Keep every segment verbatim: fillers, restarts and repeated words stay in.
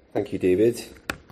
Thank you, David.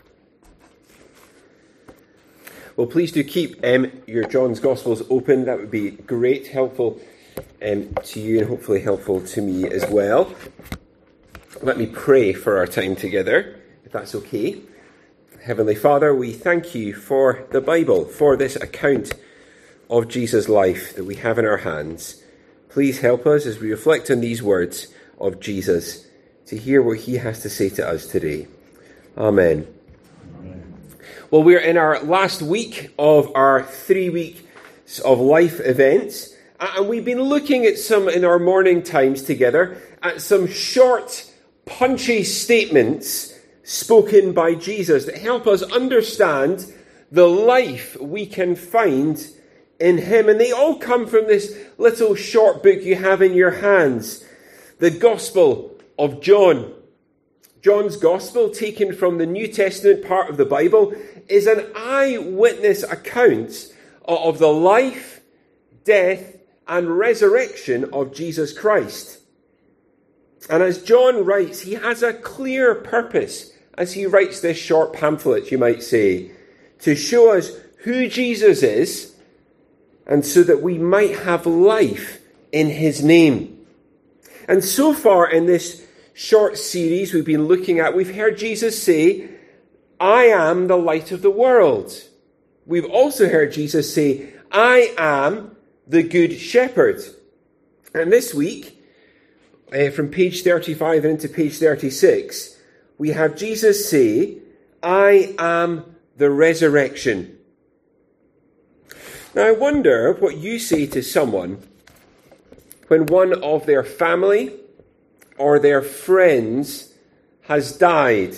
Well, please do keep um, your John's Gospels open. That would be great, helpful um, to you and hopefully helpful to me as well. Let me pray for our time together, if that's okay. Heavenly Father, we thank you for the Bible, for this account of Jesus' life that we have in our hands. Please help us as we reflect on these words of Jesus to hear what he has to say to us today. Amen. Amen. Well, we're in our last week of our three weeks of life events, and we've been looking at some, in our morning times together, at some short, punchy statements spoken by Jesus that help us understand the life we can find in him. And they all come from this little short book you have in your hands, the Gospel of John. John's Gospel, taken from the New Testament part of the Bible, is an eyewitness account of the life, death, and resurrection of Jesus Christ. And as John writes, he has a clear purpose as he writes this short pamphlet, you might say, to show us who Jesus is, and so that we might have life in his name. And so far in this short series we've been looking at, we've heard Jesus say, I am the light of the world. We've also heard Jesus say, I am the good shepherd. And this week, uh, from page thirty-five and into page thirty-six, we have Jesus say, I am the resurrection. Now I wonder what you say to someone when one of their family or their friends has died.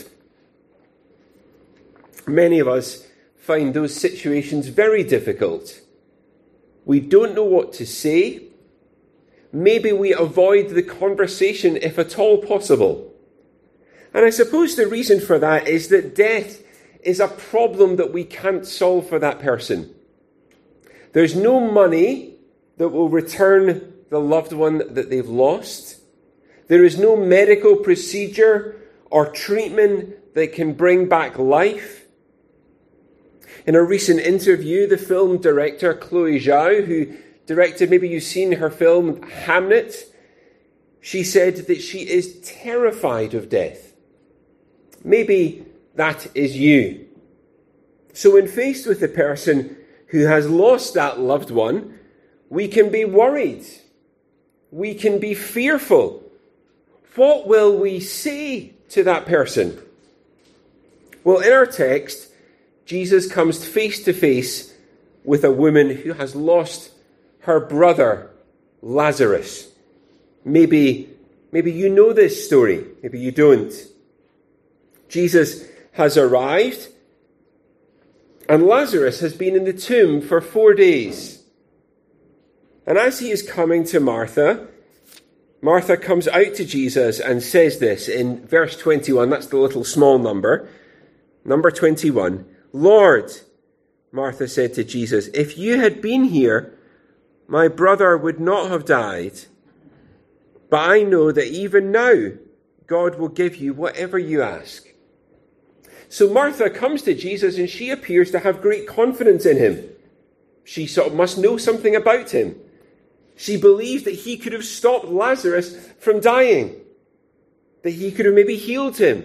Many of us find those situations very difficult. We don't know what to say. Maybe we avoid the conversation if at all possible. And I suppose the reason for that is that death is a problem that we can't solve for that person. There's no money that will return the loved one that they've lost. There is no medical procedure or treatment that can bring back life. In a recent interview, the film director Chloe Zhao, who directed, maybe you've seen her film Hamnet, she said that she is terrified of death. Maybe that is you. So when faced with a person who has lost that loved one, we can be worried. We can be fearful. What will we say to that person? Well, in our text, Jesus comes face to face with a woman who has lost her brother, Lazarus. Maybe, maybe you know this story. Maybe you don't. Jesus has arrived, and Lazarus has been in the tomb for four days. And as he is coming to Martha, Martha comes out to Jesus and says this in verse twenty-one. That's the little small number. Number twenty-one. Lord, Martha said to Jesus, if you had been here, my brother would not have died. But I know that even now, God will give you whatever you ask. So Martha comes to Jesus and she appears to have great confidence in him. She sort of must know something about him. She believes that he could have stopped Lazarus from dying, that he could have maybe healed him.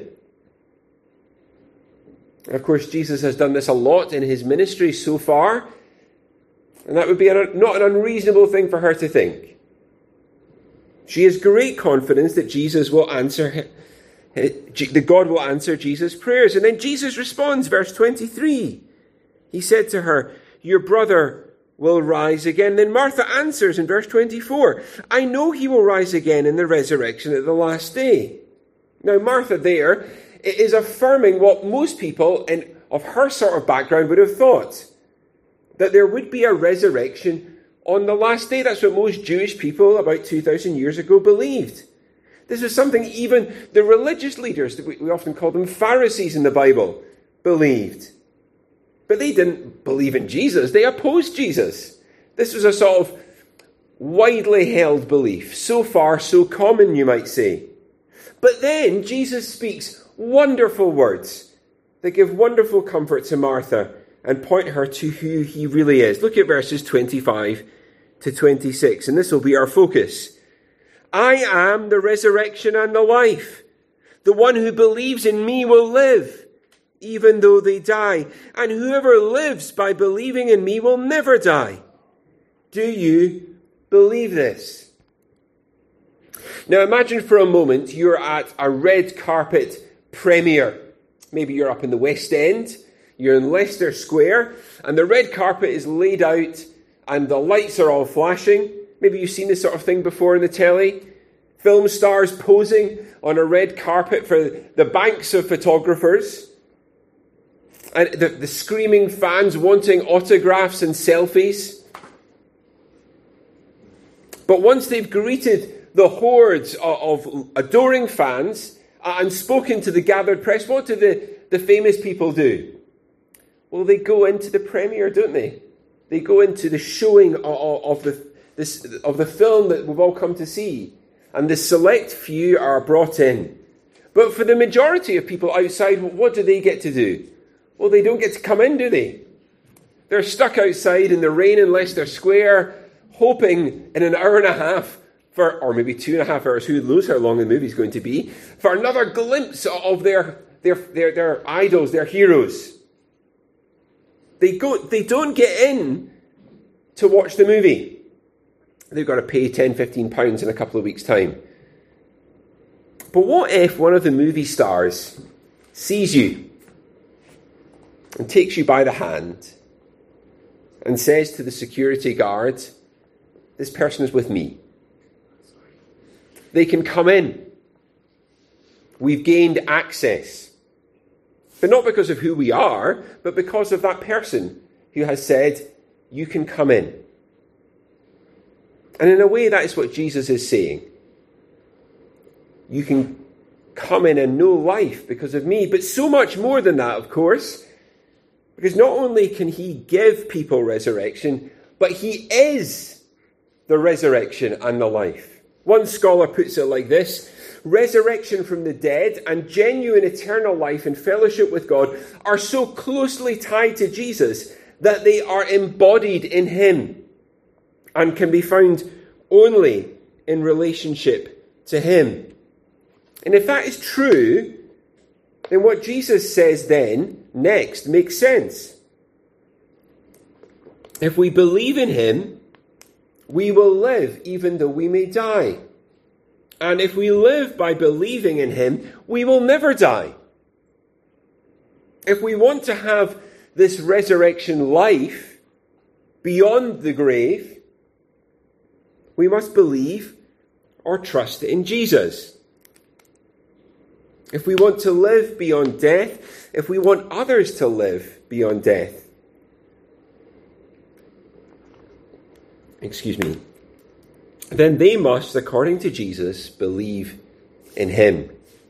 Of course, Jesus has done this a lot in his ministry so far, and that would be a, not an unreasonable thing for her to think. She has great confidence that Jesus will answer, that God will answer Jesus' prayers. And then Jesus responds, verse twenty-three. He said to her, your brother will rise again. Then Martha answers in verse twenty-four, I know he will rise again in the resurrection at the last day. Now Martha there is affirming what most people in, of her sort of background would have thought, that there would be a resurrection on the last day. That's what most Jewish people about two thousand years ago believed. This is something even the religious leaders, we, we often call them Pharisees in the Bible, believed. But they didn't believe in Jesus. They opposed Jesus. This was a sort of widely held belief. So far, so common, you might say. But then Jesus speaks Wonderful words that give wonderful comfort to Martha and point her to who he really is. Look at verses twenty-five to twenty-six, and this will be our focus. I am the resurrection and the life. The one who believes in me will live, even though they die. And whoever lives by believing in me will never die. Do you believe this? Now imagine for a moment you're at a red carpet premiere. Maybe you're up in the West End, you're in Leicester Square, and the red carpet is laid out and the lights are all flashing. Maybe you've seen this sort of thing before in the telly. Film stars posing on a red carpet for the banks of photographers. And the, the screaming fans wanting autographs and selfies. But once they've greeted the hordes of, of adoring fans and spoken to the gathered press, what do the, the famous people do? Well, they go into the premiere, don't they? They go into the showing of, of, the, this, of the film that we've all come to see. And the select few are brought in. But for the majority of people outside, what do they get to do? Well, they don't get to come in, do they? They're stuck outside in the rain in Leicester Square, hoping in an hour and a half, for, or maybe two and a half hours, who knows how long the movie's going to be, for another glimpse of their, their, their, their idols, their heroes. They go, they don't get in to watch the movie. They've got to pay ten, fifteen pounds in a couple of weeks' time. But what if one of the movie stars sees you and takes you by the hand and says to the security guard, this person is with me. They can come in. We've gained access. But not because of who we are, but because of that person who has said, you can come in. And in a way, that is what Jesus is saying. You can come in and know life because of me, but so much more than that, of course. Because not only can he give people resurrection, but he is the resurrection and the life. One scholar puts it like this: resurrection from the dead and genuine eternal life and fellowship with God are so closely tied to Jesus that they are embodied in him and can be found only in relationship to him. And if that is true, then what Jesus says then, next, makes sense. If we believe in him, we will live even though we may die. And if we live by believing in him, we will never die. If we want to have this resurrection life beyond the grave, we must believe or trust in Jesus. If we want to live beyond death, if we want others to live beyond death, excuse me, then they must, according to Jesus, believe in him.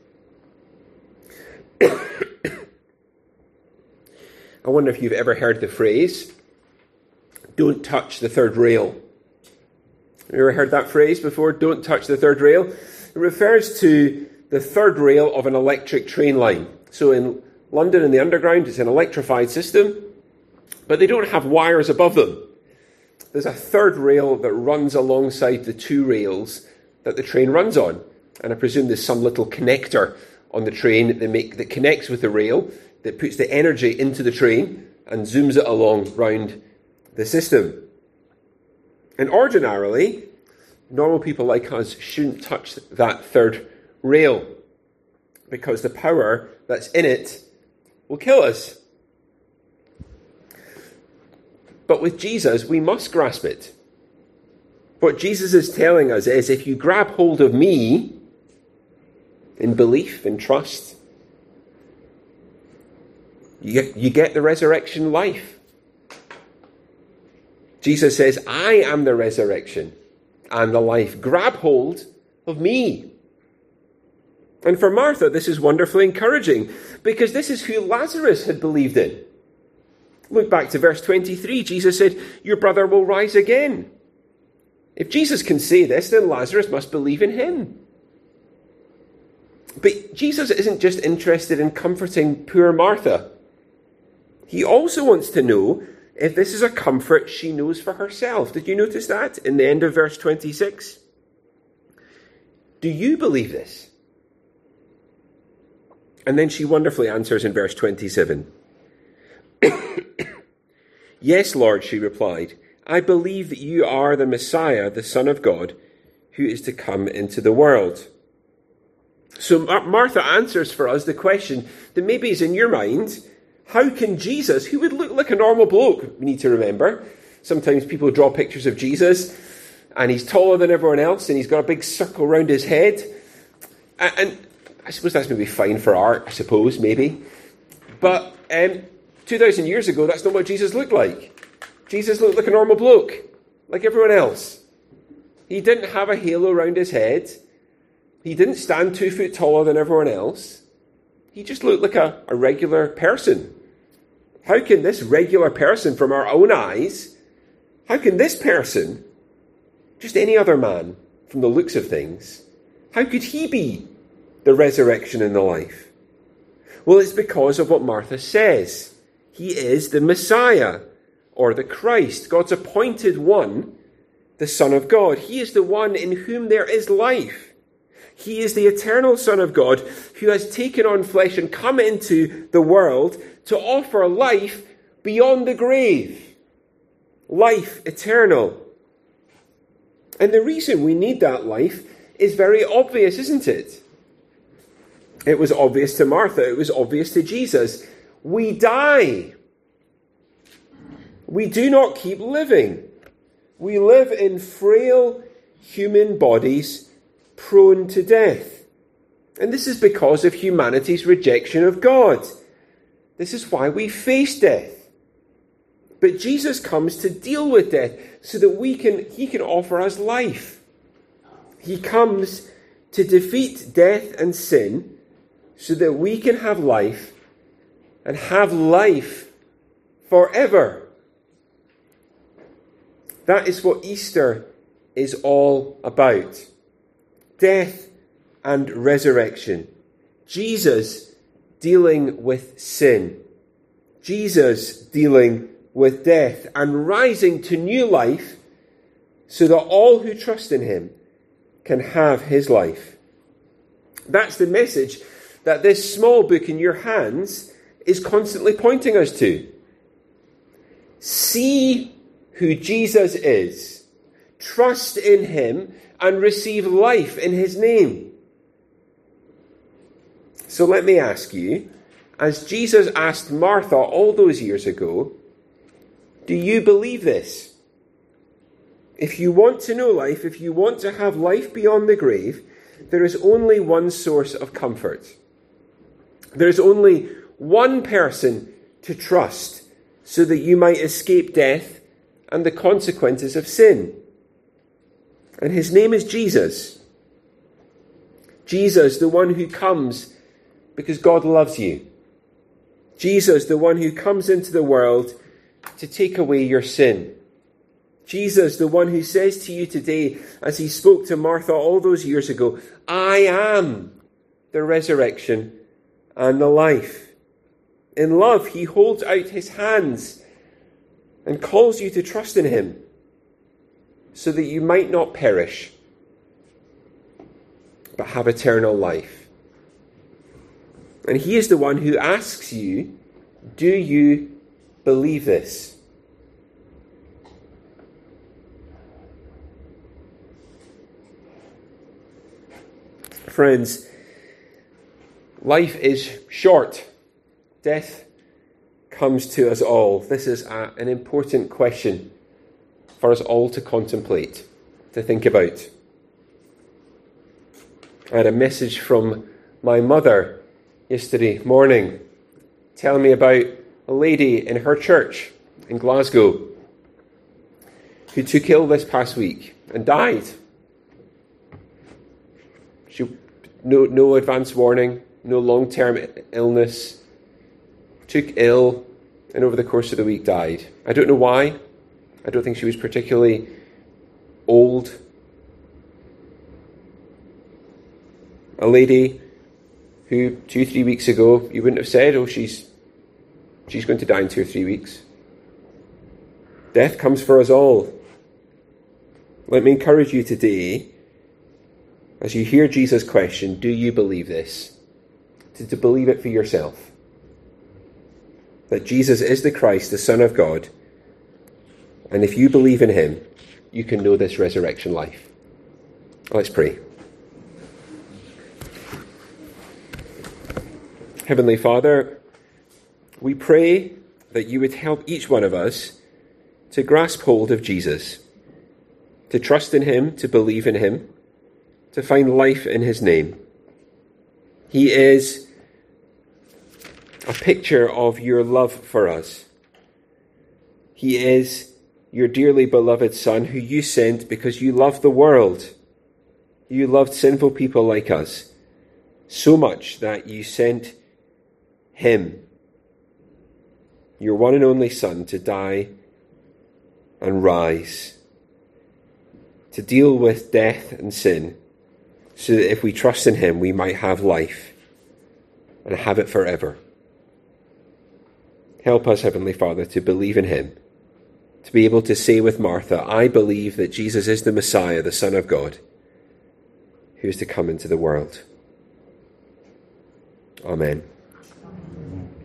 I wonder if you've ever heard the phrase, don't touch the third rail. Have you ever heard that phrase before? Don't touch the third rail. It refers to the third rail of an electric train line. So in London, in the underground, it's an electrified system, but they don't have wires above them. There's a third rail that runs alongside the two rails that the train runs on. And I presume there's some little connector on the train that, they make, that connects with the rail, that puts the energy into the train and zooms it along round the system. And ordinarily, normal people like us shouldn't touch that third rail because the power that's in it will kill us. But with Jesus, we must grasp it. What Jesus is telling us is, if you grab hold of me in belief and trust, you get, you get the resurrection life. Jesus says, I am the resurrection and the life. Grab hold of me. And for Martha, this is wonderfully encouraging because this is who Lazarus had believed in. Look back to verse twenty-three. Jesus said, your brother will rise again. If Jesus can say this, then Lazarus must believe in him. But Jesus isn't just interested in comforting poor Martha. He also wants to know if this is a comfort she knows for herself. Did you notice that in the end of verse twenty-six? Do you believe this? And then she wonderfully answers in verse twenty-seven. Yes, Lord, she replied, I believe that you are the Messiah, the Son of God, who is to come into the world. So Martha answers for us the question that maybe is in your mind. How can Jesus, who would look like a normal bloke, we need to remember. Sometimes people draw pictures of Jesus and he's taller than everyone else and he's got a big circle around his head. And I suppose that's maybe fine for art, I suppose, maybe. But um, two thousand years ago, that's not what Jesus looked like. Jesus looked like a normal bloke, like everyone else. He didn't have a halo around his head. He didn't stand two foot taller than everyone else. He just looked like a, a regular person. How can this regular person from our own eyes, how can this person, just any other man from the looks of things, how could he be the resurrection and the life? Well, it's because of what Martha says. He is the Messiah, or the Christ, God's appointed one, the Son of God. He is the one in whom there is life. He is the eternal Son of God who has taken on flesh and come into the world to offer life beyond the grave. Life eternal. And the reason we need that life is very obvious, isn't it? It was obvious to Martha. It was obvious to Jesus. We die. We do not keep living. We live in frail human bodies prone to death. And this is because of humanity's rejection of God. This is why we face death. But Jesus comes to deal with death so that we can, he can offer us life. He comes to defeat death and sin so that we can have life and have life forever. That is what Easter is all about. Death and resurrection. Jesus dealing with sin. Jesus dealing with death and rising to new life so that all who trust in him can have his life. That's the message that this small book in your hands is constantly pointing us to. See who Jesus is. Trust in him and receive life in his name. So let me ask you, as Jesus asked Martha all those years ago, do you believe this? If you want to know life, if you want to have life beyond the grave, there is only one source of comfort. There is only one person to trust so that you might escape death and the consequences of sin. And his name is Jesus. Jesus, the one who comes because God loves you. Jesus, the one who comes into the world to take away your sin. Jesus, the one who says to you today, as he spoke to Martha all those years ago, I am the resurrection and the life. In love, he holds out his hands and calls you to trust in him so that you might not perish, but have eternal life. And he is the one who asks you, do you believe this? Friends, life is short. Death comes to us all. This is a, an important question for us all to contemplate, to think about. I had a message from my mother yesterday morning telling me about a lady in her church in Glasgow who took ill this past week and died. She no no advance warning, no long-term illness. Took ill and over the course of the week died. I don't know why. I don't think she was particularly old. A lady who two, three weeks ago you wouldn't have said, oh, she's, she's going to die in two or three weeks. Death comes for us all. Let me encourage you today, as you hear Jesus' question, do you believe this? To, to believe it for yourself. That Jesus is the Christ, the Son of God. And if you believe in him, you can know this resurrection life. Let's pray. Heavenly Father, we pray that you would help each one of us to grasp hold of Jesus, to trust in him, to believe in him, to find life in his name. He is a picture of your love for us. He is your dearly beloved Son, who you sent because you loved the world. You loved sinful people like us so much that you sent him, your one and only Son, to die and rise, to deal with death and sin, so that if we trust in him, we might have life and have it forever. Help us, Heavenly Father, to believe in him, to be able to say with Martha, I believe that Jesus is the Messiah, the Son of God, who is to come into the world. Amen.